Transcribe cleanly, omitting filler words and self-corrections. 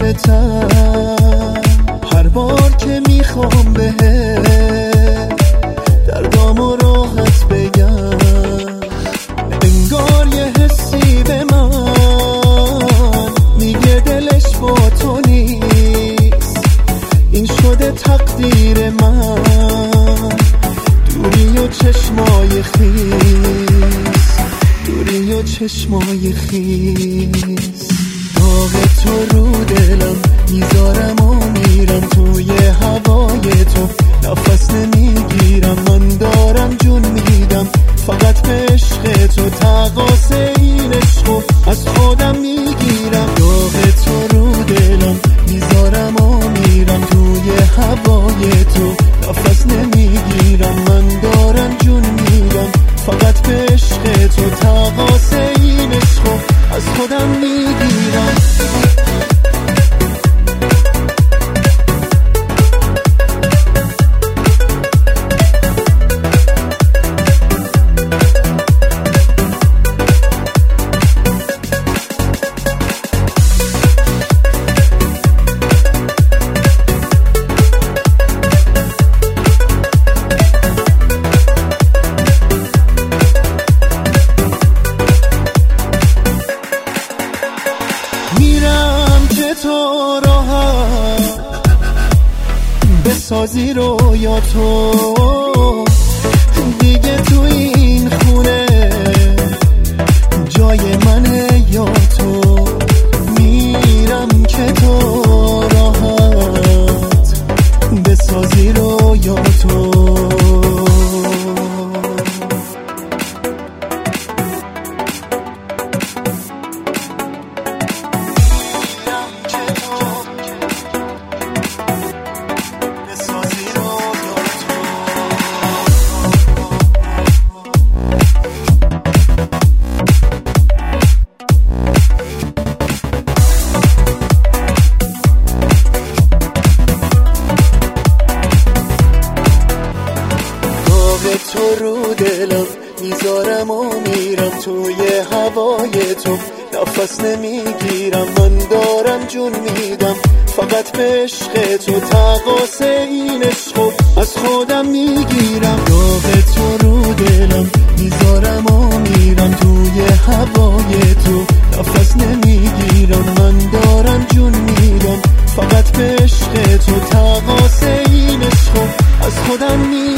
عاشقتم. هر بار که میخوام بهت دردامو راحت بگم، انگار یه حسی به من میگه دلش با تو نیست. این شده تقدیر من، دوری و چشمای خیس، دوری و چشمای خیس. داغ تو رو دلم میذارم و میرم توی هوای تو، نفس نمیگیرم من دارم جون میدم فقط به عشق تو. تقاصه این عشقو از خودم میگیرم. داغ تو رو دلم میذارم و میرم توی هوای تو، نفس نمیگیرم من دارم جون میدم فقط به عشق تو. تقاصه این عشقو از خودم میگیرم. میرم که تو راحت بسازی رویا تو، دیگه تو این خونه جای منه یا تو. میرم که تو راحت بسازی رویا تو. تو رو دلم میذارم و میرم توی هوای تو، نفس نمیگیرم من دارم جون میدم فقط به عشق تو. تقاصه این عشقو از خودم میگیرم. داغ تو رو دلم میذارم و میرم توی هوای تو، نفس نمیگیرم من دارم جون میدم فقط به عشق تو. تقاصه این عشقو از خودم میگیرم.